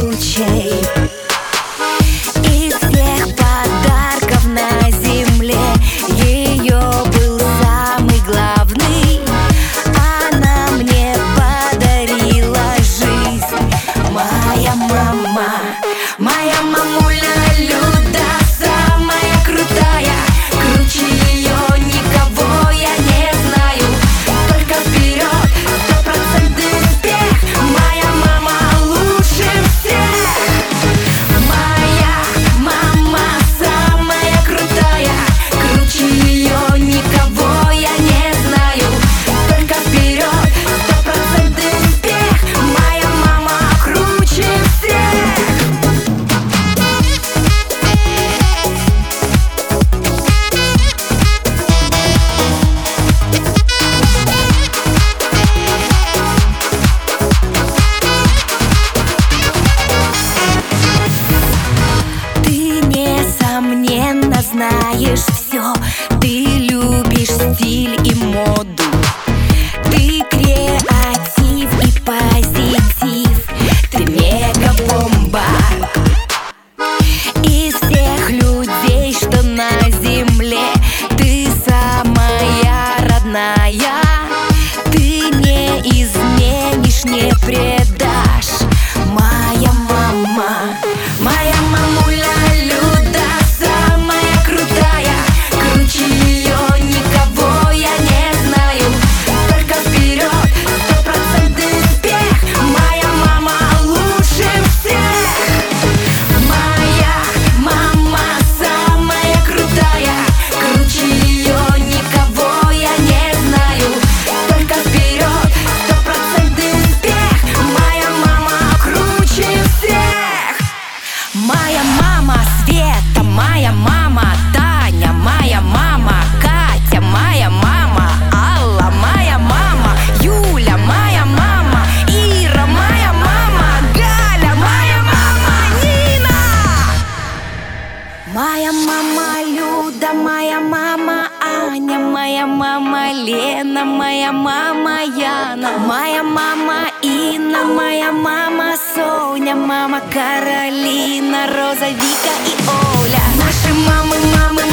случай. Из всех подарков на земле ее был самый главный. Она мне подарила жизнь. Моя мама, моя мамуля Люда, самая крутая. Круче ее никого я не знаю. Только вперед, 100% успех. Моя мама лучше всех. Моя мама самая крутая. Круче ее никого я не знаю. Только вперед, 100% успех. Моя мама круче всех. Ты, несомненно, знаешь все. Ты любишь стиль и моду. Ты креатив и позитив. Ты мега-бомба. Из всех людей, что на земле, ты самая родная. Ты не изменишь, не предашь. Моя мама, моя мамуля Люда, самая крутая. Круче ее никого я не знаю. Только вперед, 100% успех. Моя мама лучше всех. Моя мама самая крутая. Круче ее никого я не знаю. Только вперед, 100% успех. Моя мама круче всех. Моя мама Света, моя мама Таня, моя мама Катя, моя мама Алла, моя мама Юля, моя мама Ира, моя мама Галя, моя мама Нина. Моя мама Люда, моя мама Аня, моя мама Лена, моя мама Яна, моя мама Инна, моя мама Соня, мама Каролина, Роза, Вика и Оля. Наши мамы, мамы,